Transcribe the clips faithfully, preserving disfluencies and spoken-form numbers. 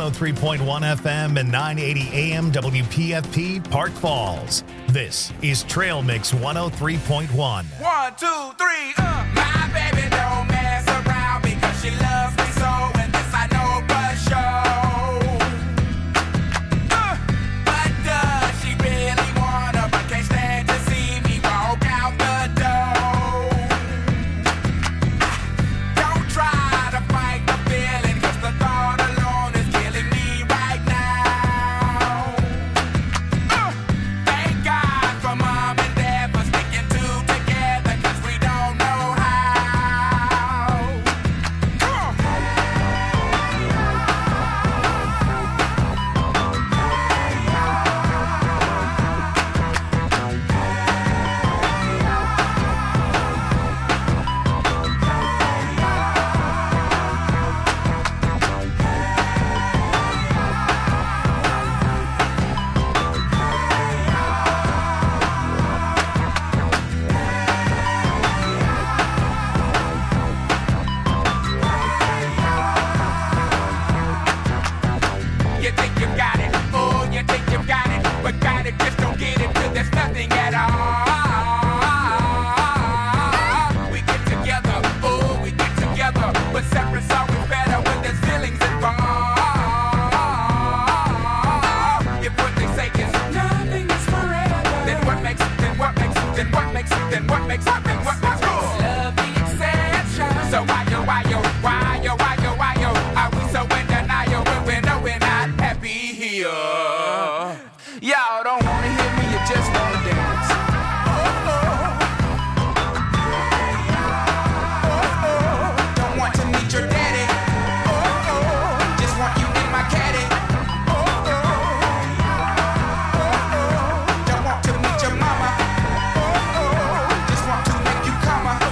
one oh three point one F M and nine eighty A M W P F P Park Falls. This is Trail Mix one oh three point one. One, two, three, uh. My baby don't mess around because she loves me so, and this I know for sure. Uh. But does she really wanna, but can't stand to see me walk out the door? Don't try to fight the feeling, cause the thought alone is killing me right now. Uh. Thank God for mom and dad for sticking two together, cause we don't know how. Come on. You think you got it, oh, you think you got it, but got it, just don't get it till there's nothing at all. We get together, oh, we get together, but separate's always better when there's feelings involved. If what they say is nothing is forever, then what makes, then what makes, then what makes, then what makes, then what makes love the exception? So why yo, why yo, why yo, why yo, why yo, are we so in denial when we know we're not happy here? Y'all don't wanna hear me, you just wanna dance. Don't want to meet your daddy. Just want you in my caddy. Don't want to meet your mama. Just want to make you come. I'm,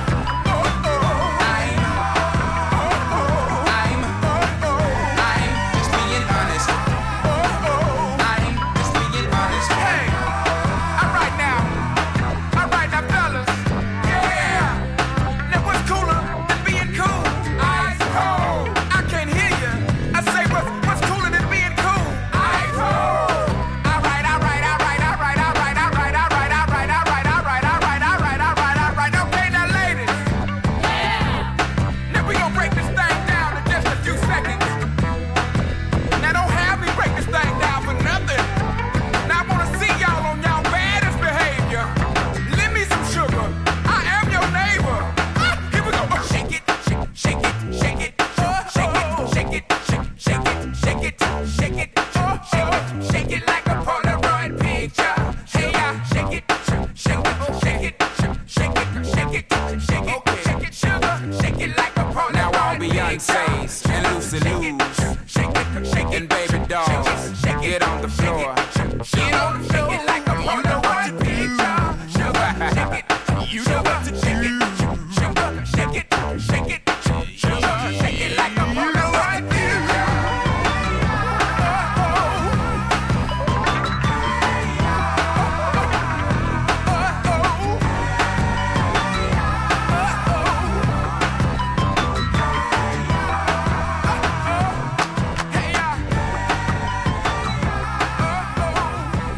I'm, I'm just being honest. I'm just being honest. Hey, alright now, alright now, fellas. Yeah, now what's cooler than being cool? Ice cold. I can't hear you. I say what's what's cooler than being cool? Ice cold. Alright, alright, alright, alright, alright, alright, alright, alright, alright, alright, alright, alright, alright, alright. Okay, now ladies. Now we gonna break this thing down in just a few seconds. Now don't have me break this thing down for nothing. Now I wanna see y'all on y'all baddest behavior. Lend me some sugar. I am your neighbor. Ah, here we go. Oh, shake it, shake, shake it, shake it, shake it, shake it, shake, shake it, shake it, shake it, shake it, shake it like a Polaroid picture. Hey, yeah, shake it, shake it, shake it, shake it, shake it, shake it, shake it, sugar, shake it like a Polaroid picture. Now all Beyonce's and Lucy Lou's and baby dolls, get on the floor. Get on the floor. Shake it like a Polaroid picture. Sugar, shake it. You know what to do. Sugar, shake it, shake it, sugar, shake it like a Polaroid picture. Hey,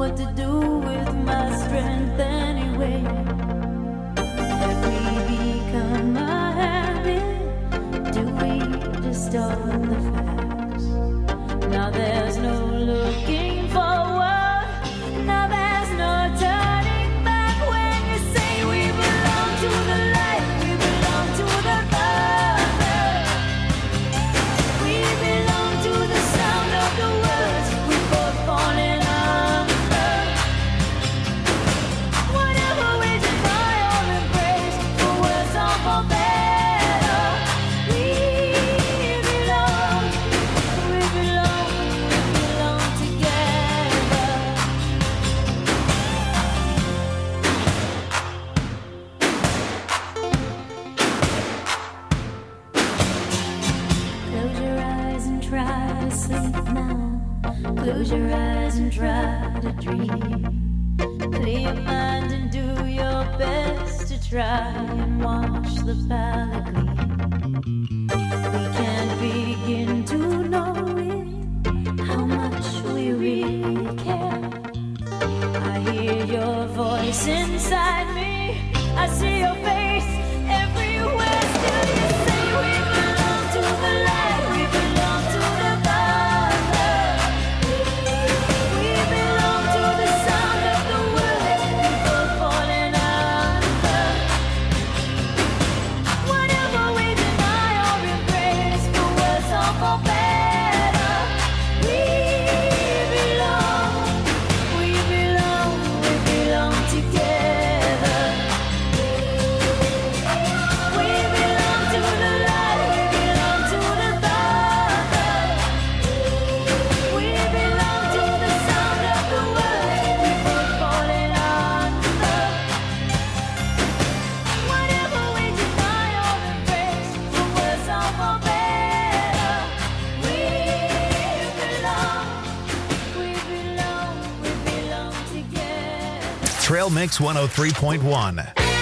what to do with my strength anyway. Have we become a habit? Do we just start the fast? Now there's no looking forward. Now there's no turning back when you say we belong to the light, we belong to the Father. We belong to the sound of the words we both falling under. Whatever we deny or embrace, for worse or for better, we belong, we belong, we belong together. Close your eyes and try to sleep now. Close your eyes and try to dream. Clear your mind and do your best to try and watch the palette gleam. We can't begin to know it, how much we really care. I hear your voice inside me, I see your face everywhere. Still you say we belong to the light, we belong to the Father. We belong to the sound of the words we both falling under. Whatever we deny or embrace, for worse or for better, we belong, we belong, we belong together. We belong to the light, we belong to the Father. We belong to the sound of the words we both falling under. Whatever we deny or embrace, for worse or for better, we belong, we belong, we belong together. Trail Mix one oh three point one.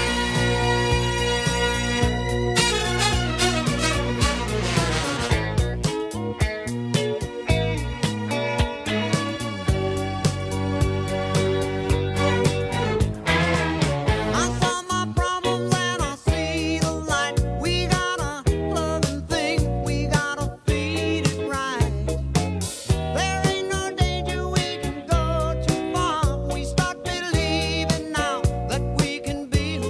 I saw my problems and I see the light. We got a loving thing, we gotta feed it right. There ain't no danger, we can go too far. We start believing now that we can be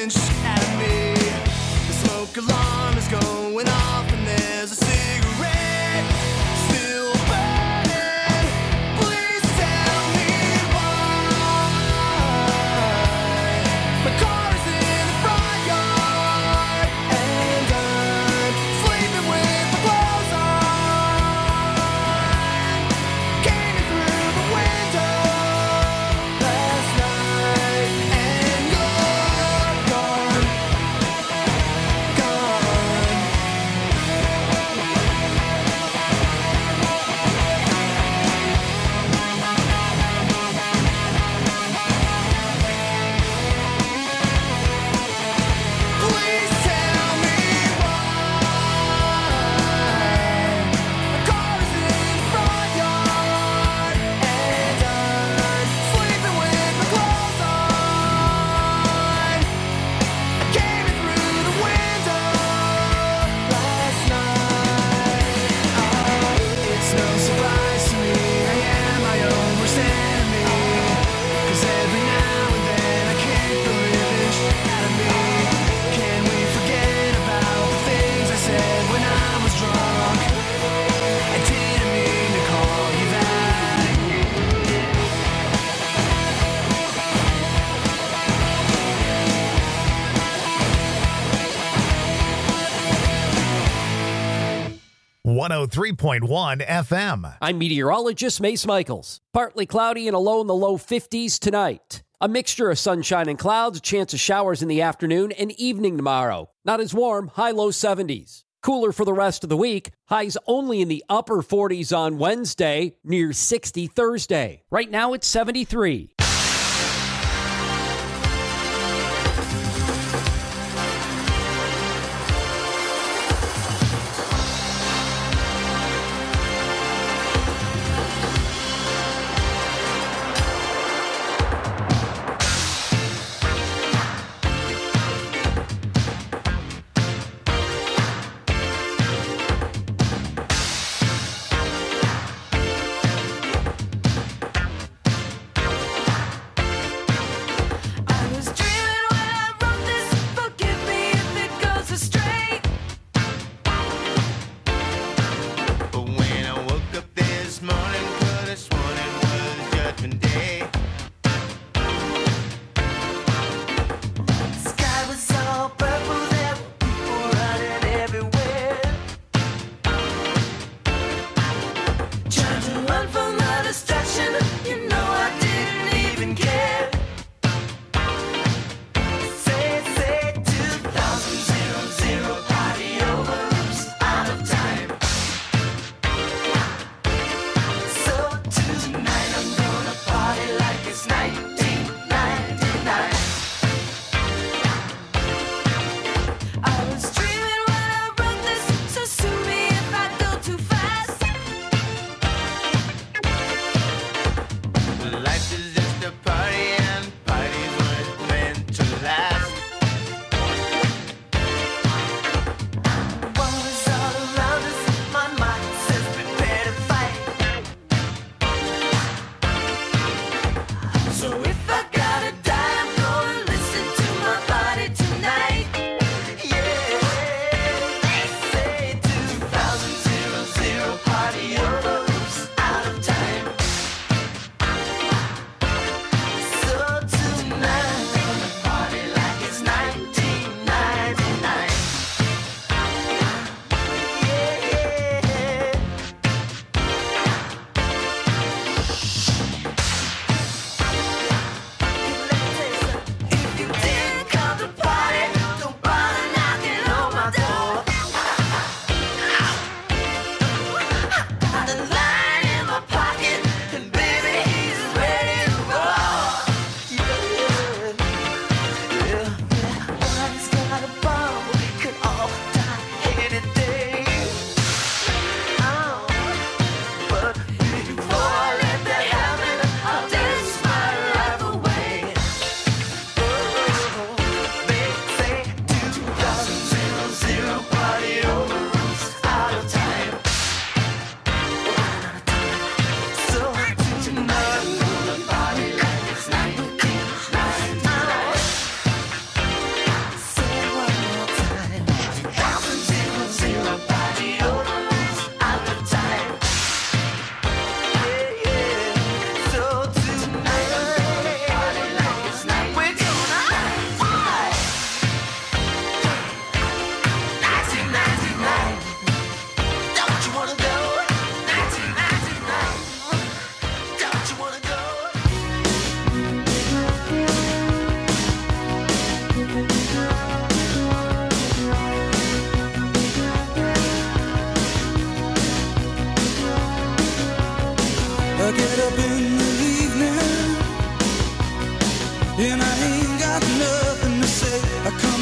living shit out of me. The smoke alarm is going off and there's a cigarette still burning. Please tell me why. My car's in the front yard and I'm sleeping with my clothes on. Came in through the window last night and you're gone, gone. Please tell me why. My car is in the front yard and I'm sleeping with my clothes on. I came in through the window last night. Oh, it's no surprise to me I am my own worst enemy. 'Cause every now and then I kick the living shit out of me. Can we forget about the things I said when I was drunk? I didn't mean to call you that. one oh three point one F M. I'm meteorologist Mace Michaels. Partly cloudy and a low in the low fifties tonight. A mixture of sunshine and clouds, a chance of showers in the afternoon and evening tomorrow. Not as warm, high low seventies. Cooler for the rest of the week. Highs only in the upper forties on Wednesday, near sixty Thursday. Right now it's seventy-three.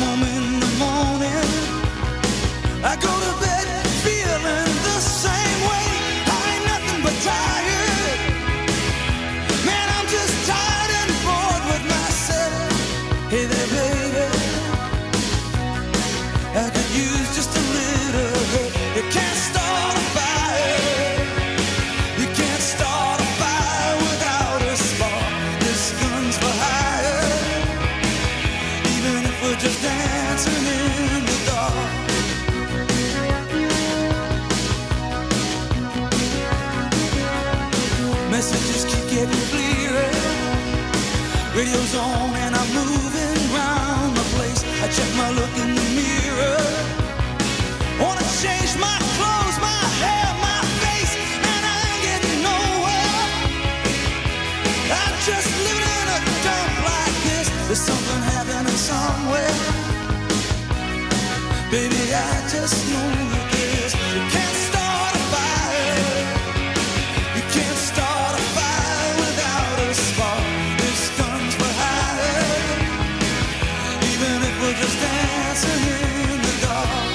home in the morning. I go to bed feeling the same way. I ain't nothing but tired. Man, I'm just tired and bored with myself. Hey there, baby, I could use just a little help. You can't start a fire. You can't start a fire without a spark. This gun's for hire. Even if we're just dancing in the dark. Messages keep getting clearer. Radio's on and I'm moving round the place. I check my look in the mirror. Wanna change my clothes, my hair, my face, and I ain't getting nowhere. I'm just living in a dump like this. There's something happening somewhere. Baby, I just know that this. You can't start a fire. You can't start a fire without a spark. This gun's for hire. Even if we're just dancing in the dark.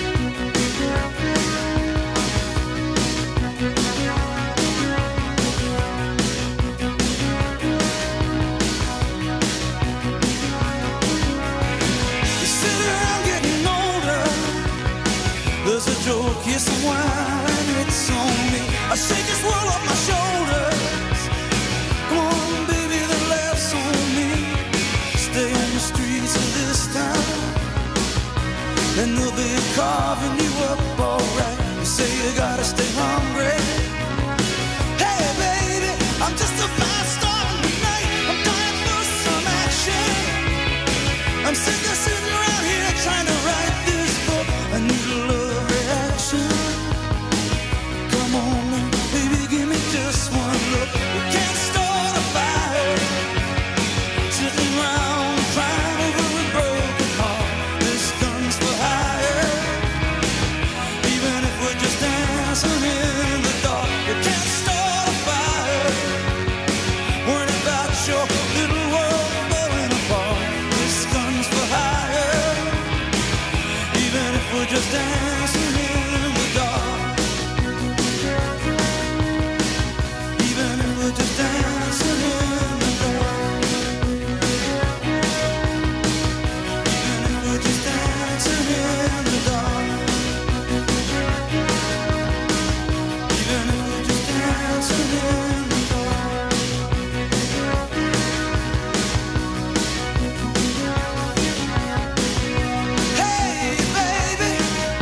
You sit around getting older. There's a joke, yes, some wine, it's on me. I shake this world off my shoulders. Come on, baby, the laughs on me. Stay on the streets of this town, and they'll be carving you up alright. You say you gotta stay hungry. Hey, baby, I'm just a fast star tonight. I'm dying for some action. I'm sick of sitting around here trying to write this book. I need a love reaction. Come on now, baby, give me just one look. We can't start a fire. Sitting around crying over a broken heart. This gun's for hire. Even if we're just dancing in the dark. We can't start a fire. Worrying about your little world falling apart. This gun's for hire. Even if we're just dancing in the dark. Even if we're just dancing in the dark. Even if we're just dancing in the dark. Even if we're just dancing in the dark. Hey, baby.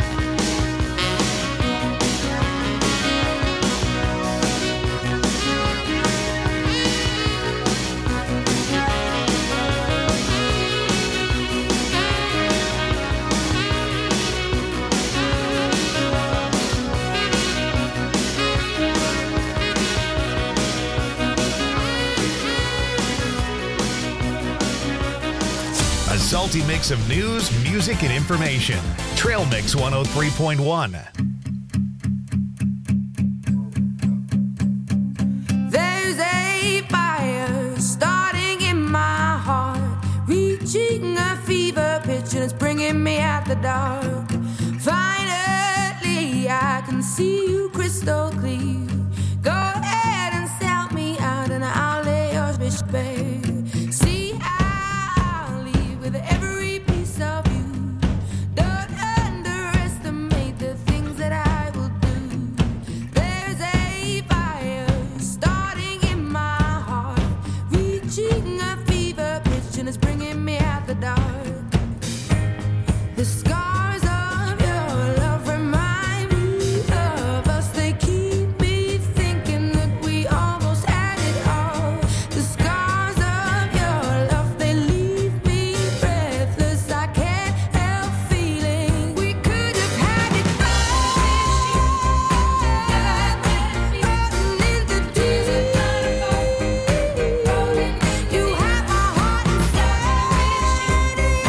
A salty mix of news, music, and information. Trail Mix one oh three point one. There's a fire starting in my heart, reaching a fever pitch and it's bringing me out the dark. Finally, I can see you crystal clear. Go ahead and sell me out and I'll lay your bitch bare. See, I'll leave with every piece of you. Don't underestimate the things that I will do. There's a fire starting in my heart, reaching a fever pitch and it's bringing me out the dark. The scars of your love remind me of us. They keep me thinking that we almost had it all. The scars of your love, they leave me breathless. I can't help feeling we could have had it all. Rolling into Jesus. You have my heart inside.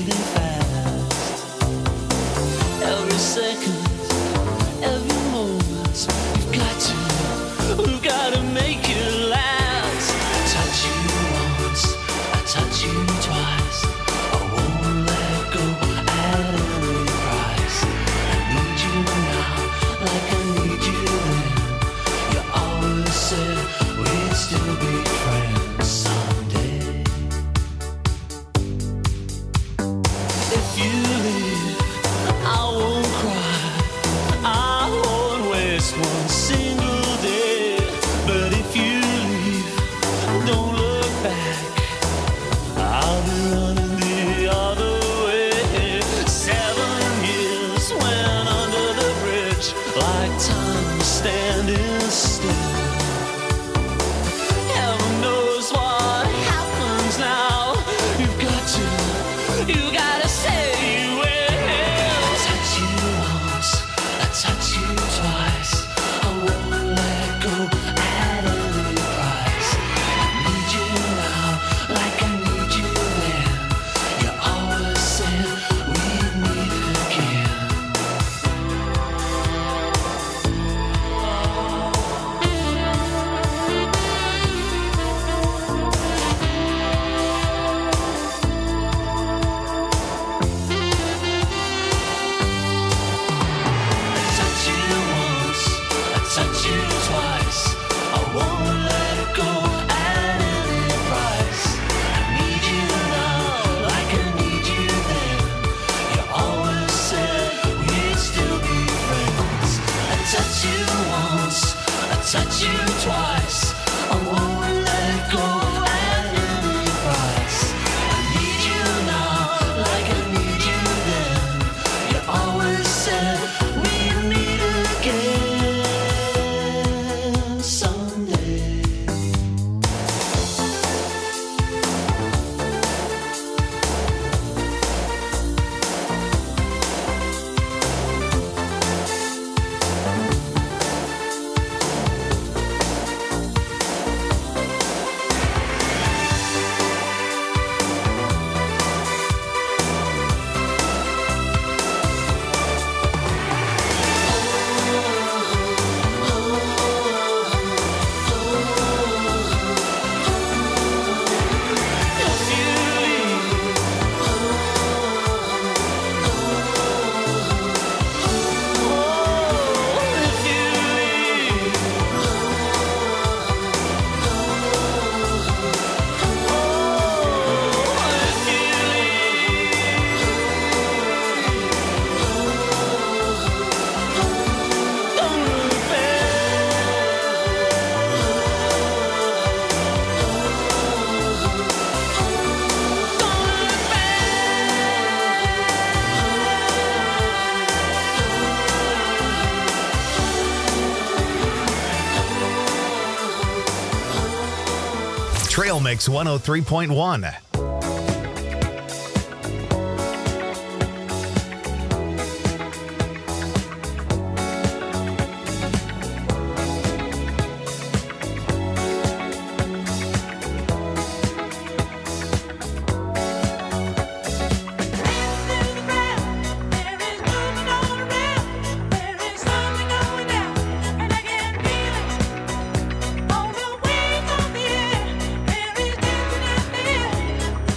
breathing fast. Every second, every moment, you've got to, we've got to make it last. I touch you once, I touch you twice. I won't let go at any price. I need you now, like I need you then. You always said we'd still be friends someday. If you leave, I won't cry, I won't waste one single day. But if you leave, don't look back, I'll be running the other way. Seven years went under the bridge, like time standing still. Heaven knows what happens now. You've got to, you gotta say you will. I touch you once, I touch you twice. I won't let go at any price. I need you now, like I need you then. You always said we'd meet again. I touch you once, I touch you twice. I won't let go at any price. I need you now, like I need you then. You always said we'd still be friends. I touch you once, I touch you twice. I won't let go at any price. I need you now, like I need you then. You always said we'd meet again someday. If you leave, oh, if you leave, oh, if you leave, don't look Trail Mix one oh three point one. On the wings of the air, there is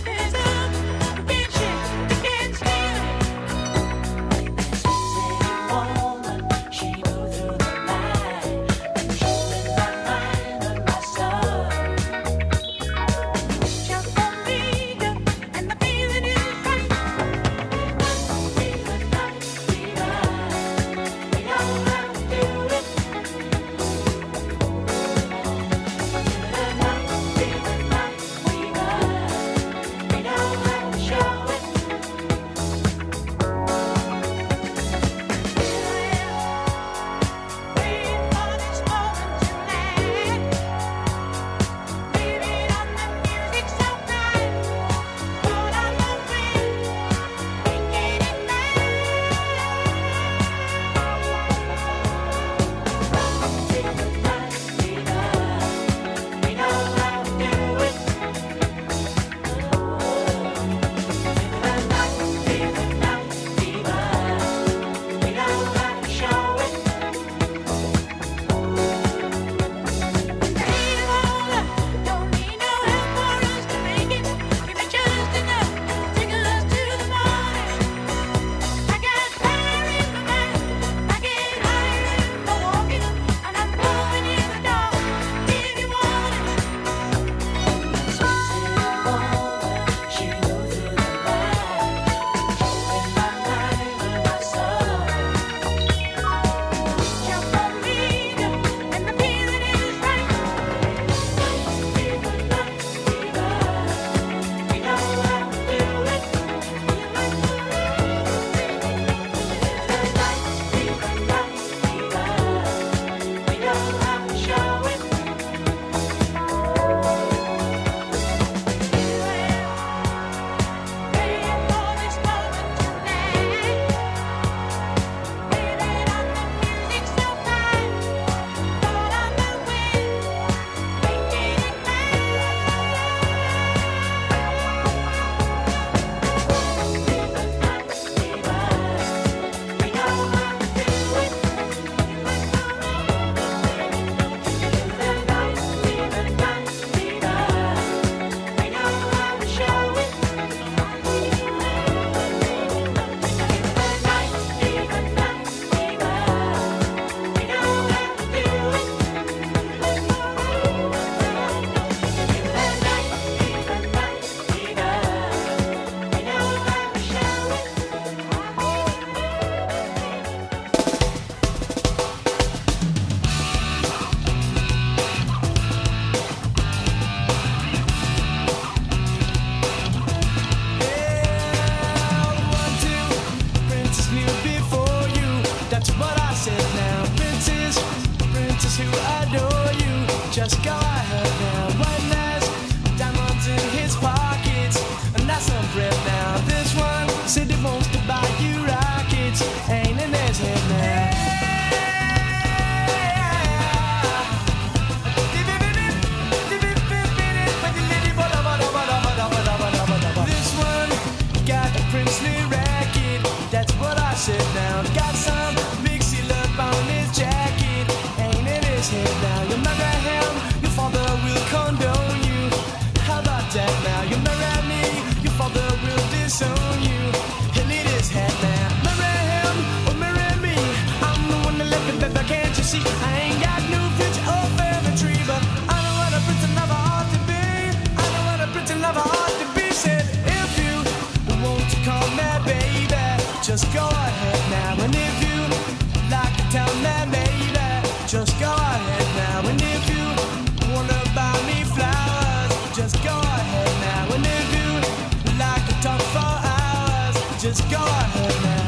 sit down. Got some big seal up on his jacket, ain't in his head now. You marry him, your father will condone you. How about that now? You marry me, your father will disown you. He'll need his head now. Marry him or marry me, I'm the one that left it, baby, can't you see? I ain't got no future or family tree, but I know what a prince and lover ought to be. I know what a prince and lover ought to be. Said if you want to call me baby, just go ahead now. And if you like to tell me maybe, just go ahead now. And if you wanna buy me flowers, just go ahead now. And if you like to talk for hours, just go ahead now.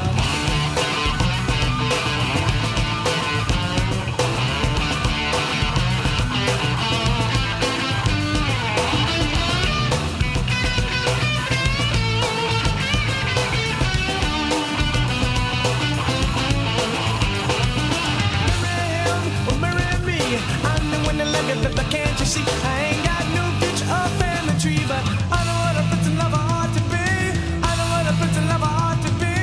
But can't you see, I ain't got no future or family tree, but I know what a prince and lover ought to be. I know what a prince and lover ought to be.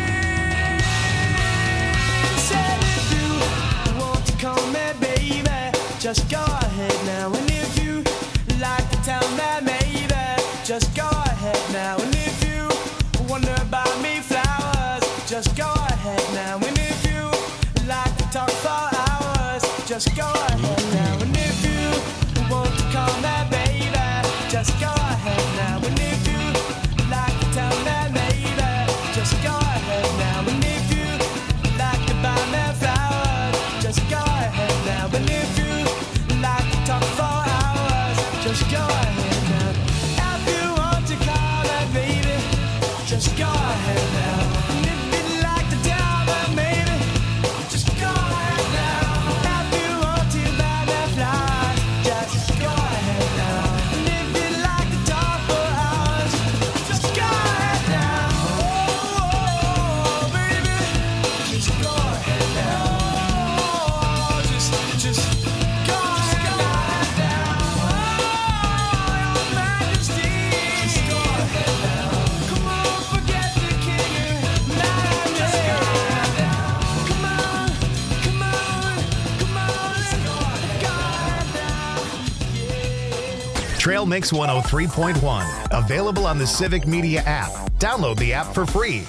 Said if you want to call me baby, just go ahead now. And if you like to tell me maybe, just go ahead now. And if you wonder about me flowers, just go ahead now. And if you like to talk for hours, just go ahead now. And if you want to call me baby, just go ahead now. And if you like to tell me maybe, just go ahead now. And if you like to buy me flowers, just go ahead now. And if you like to talk for hours, just go ahead now. If you want to call me baby, just go ahead now. And if you like to tell me maybe, just go ahead now. If you want to buy me flowers, just go ahead now. And if you like to talk for hours, just go ahead now. Oh, baby, just go ahead now. Oh, just, just go ahead now. Oh, your Majesty, just go ahead now. Come on, forget the king. Now just go ahead now. Come on, come on, come on, go ahead now. Trail Mix one oh three point one. Available on the Civic Media app. Download the app for free.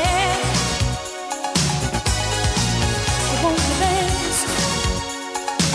I won't dance.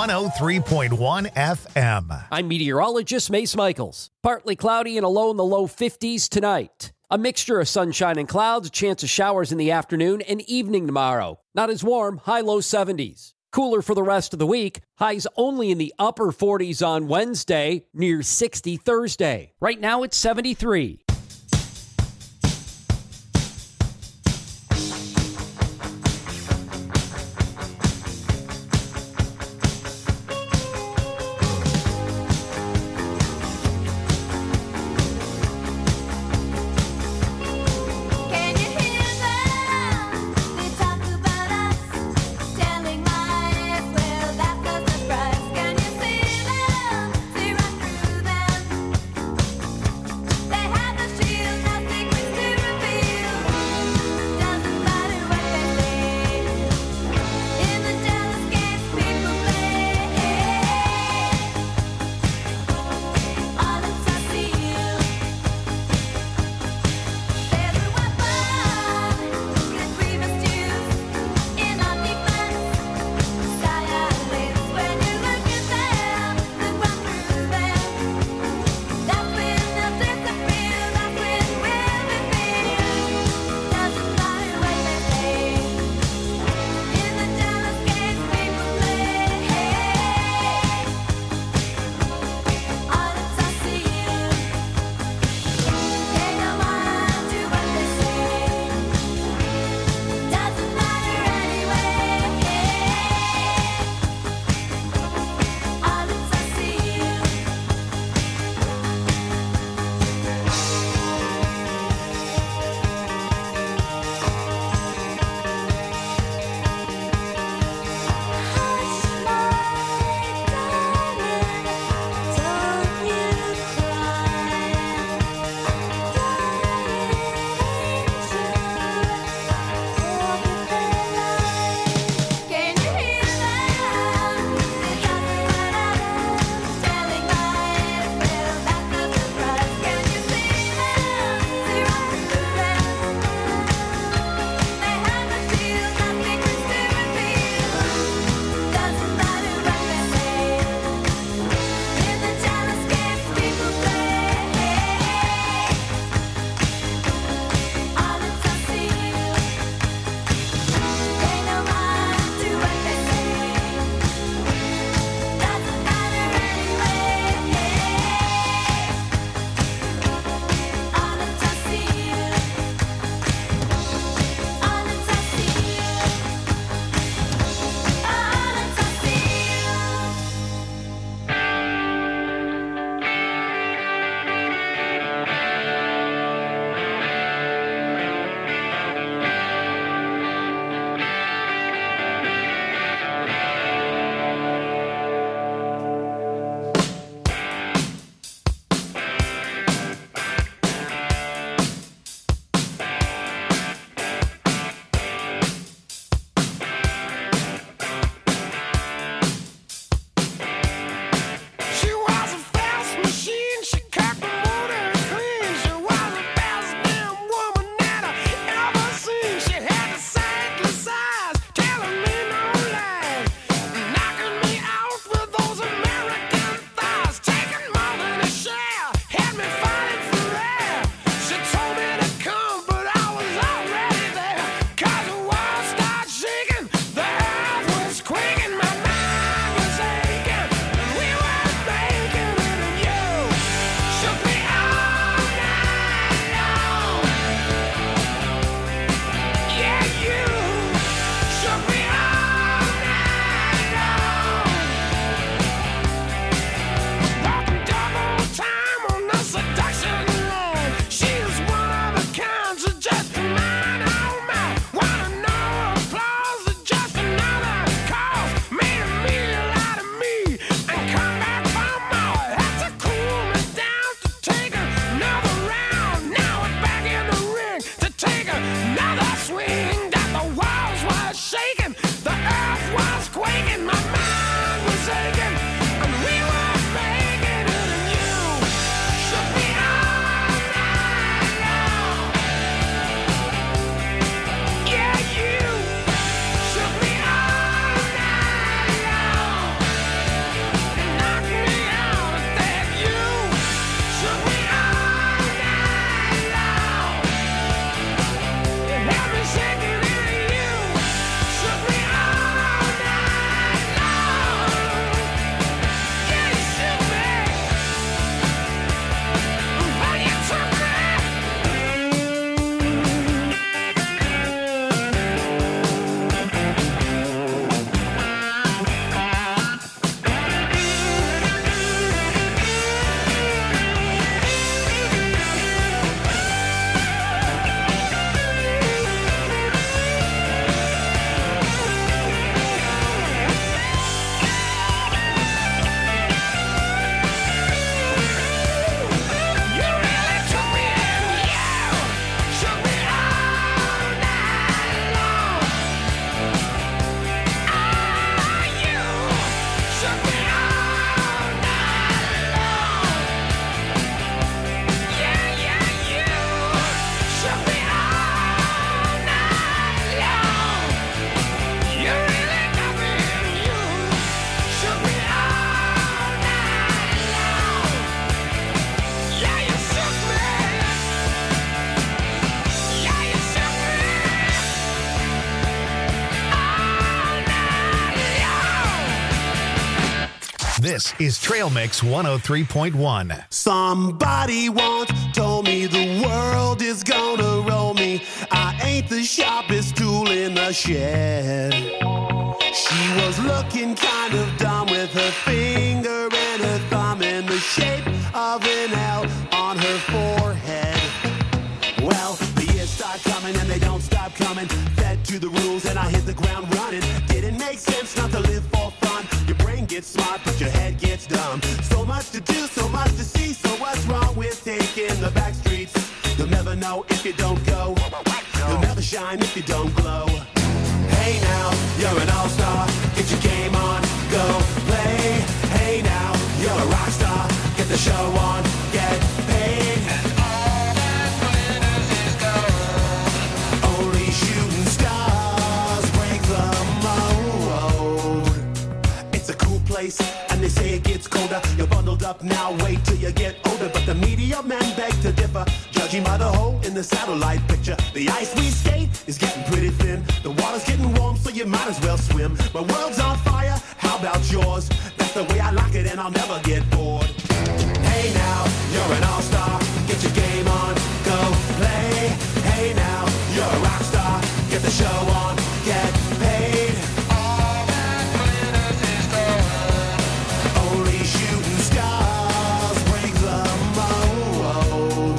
one oh three point one F M. I'm meteorologist Mace Michaels. Partly cloudy and a low in the low fifties tonight. A mixture of sunshine and clouds, a chance of showers in the afternoon and evening tomorrow. Not as warm, high low seventies. Cooler for the rest of the week. Highs only in the upper forties on Wednesday, near sixty Thursday. Right now it's seventy-three. Can you hear them? They talk about us, telling lies. Well, that's no surprise. Can you see them? They run through them. They have This is Trail Mix one oh three point one. Somebody once told me the world is gonna roll me. I ain't the sharpest tool in the shed. She was looking kind of dumb with her finger and her thumb in the shape of an L on her forehead. Well, the years start coming and they don't stop coming. Fed to the rules and I hit the ground running. Didn't make sense not to live for fun. Your brain gets smart but your head gets dumb. So much to do, so much to see. So what's wrong with taking the back streets? You'll never know if you don't go. You'll never shine if you don't glow. Hey now, you're an all-star. Get your game on, go play. Hey now, you're a rock star. Get the show on, get paid. And all that glitters is gold. Only shooting stars break the mold. It's a cool place, and they say it gets colder. You're bundled up now, wait till you get older. But the media men beg to differ, judging by the hole in the satellite picture. The ice we skate is getting pretty thin. The water's getting warm, so you might as well swim. My world's on fire, how about yours? That's the way I like it, and I'll never get bored. Hey now, you're an all-star. Get your game on, go play. Hey now, you're a rock star. Get the show on, get paid. All that glitters is gold. Only shooting stars break the mold.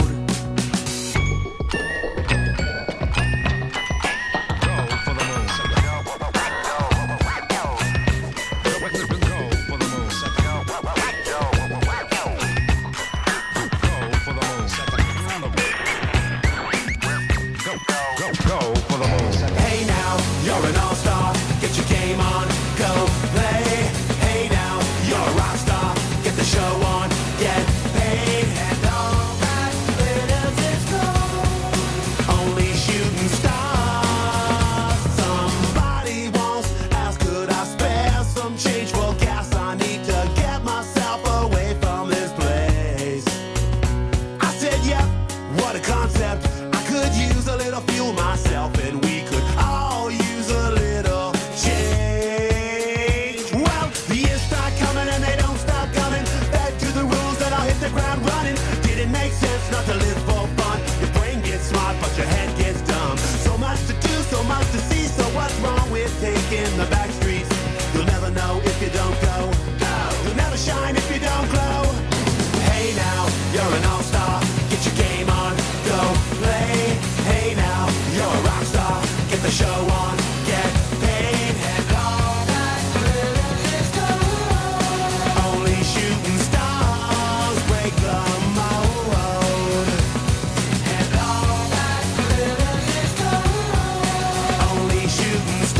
Hey now, you're an all-star. Get your game on, go play. Hey now, you're a rock star. Get the show on, get paid. And all that glitters is gold. Only shooting stars. Somebody once asked, could I spare some change for gas? I need to get myself away from this place. I said, yeah, what a concept. I could use a little fuel myself, and we could all use a little change. Well, the years start coming and they don't stop coming. Back to the rules and I'll hit the ground running. Didn't make sense not to live for fun. Your brain gets smart but your head gets dumb. So much to do, so much to see. So what's wrong with taking the back streets? You'll never know if you don't go. You'll never shine if you don't glow. Hey now, you're an all-star. Get your game on, go play. Hey now, you're a rock star. Get the show on, get paid. And all that glitters is gold. Only shooting stars break the mold. And all that glitters is gold. Only shooting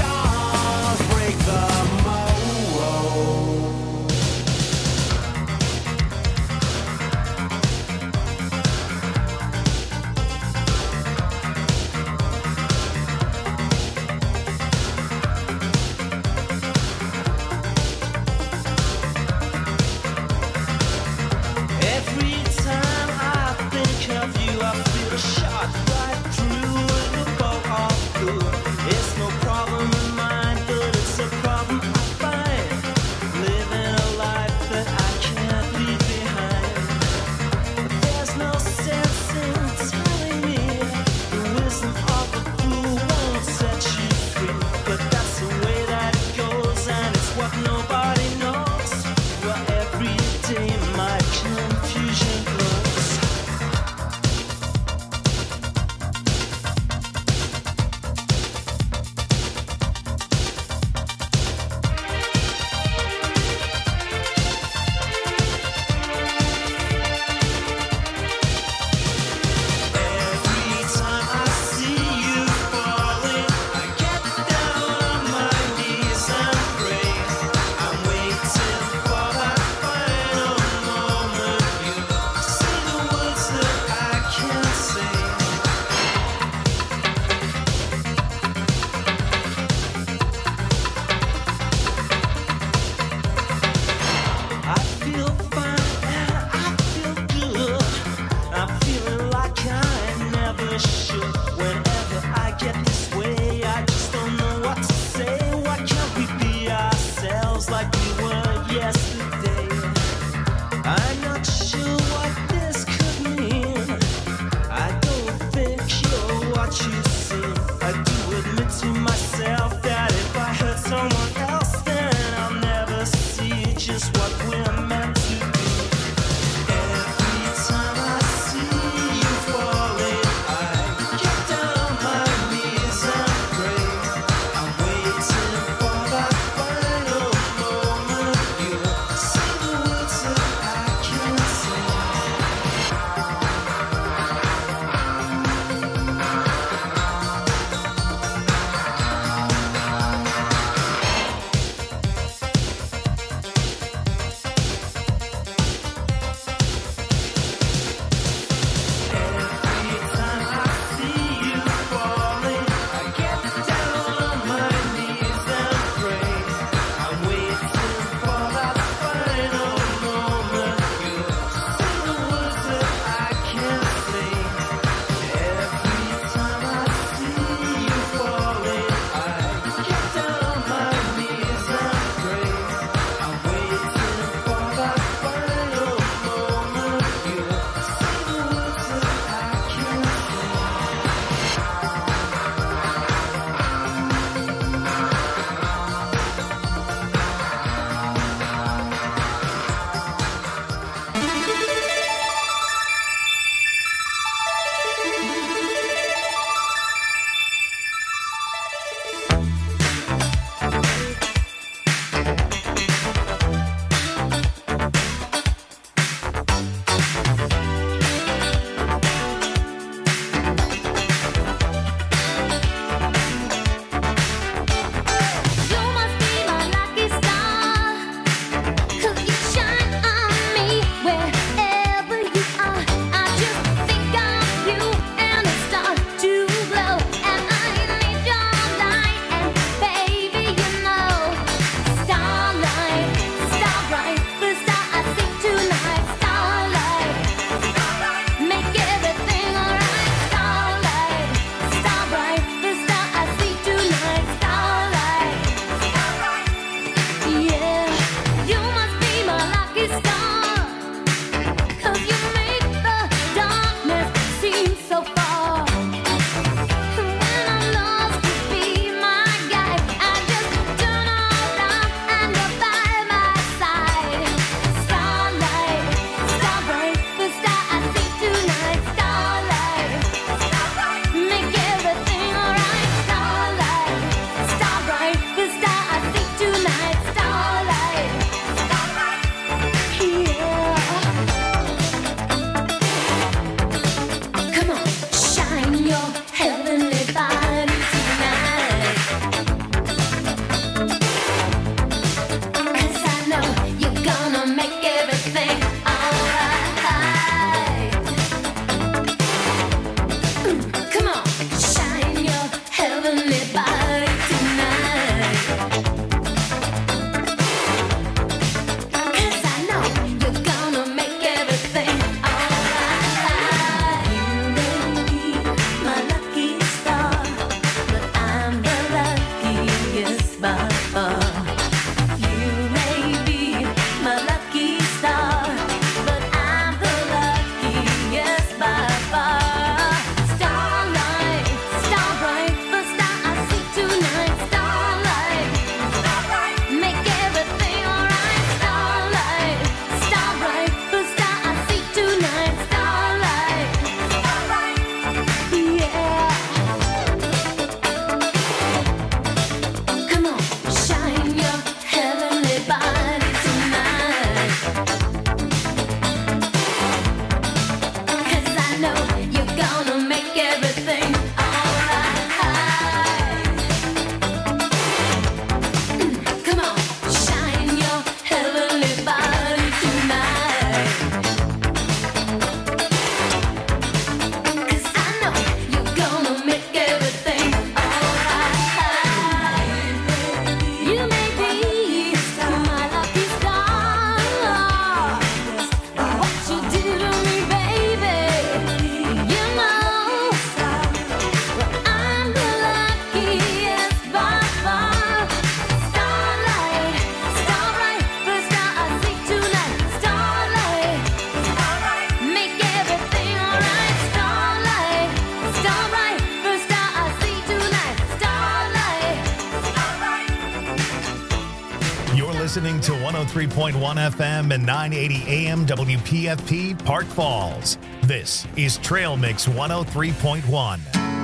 listening to one oh three point one F M and nine eighty A M W P F P Park Falls. This is Trail Mix one oh three point one.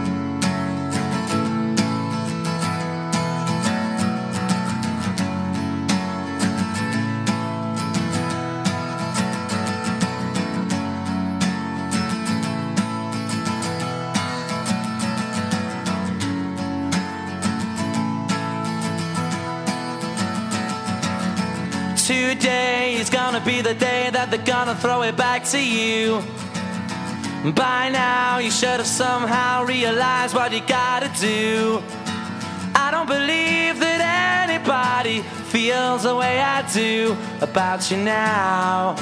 Today is gonna be the day that they're gonna throw it back to you. By now you should have somehow realized what you gotta do. I don't believe that anybody feels the way I do about you now.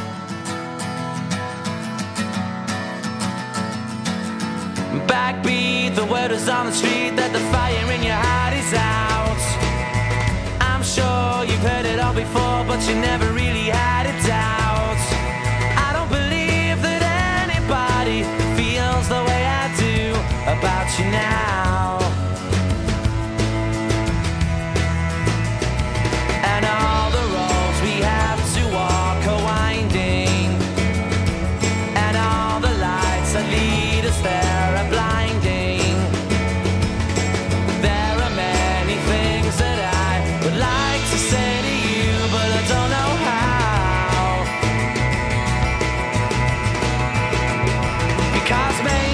Backbeat, the word is on the street that the fire in your heart is out. I'm sure you've heard it all before, but you never really had a doubt. I don't believe that anybody feels the way I do about you now. And all the roads we have to walk are winding, and all the lights that lead us there are blinding. There are many things that I would like to say to you, but I don't know how. Because maybe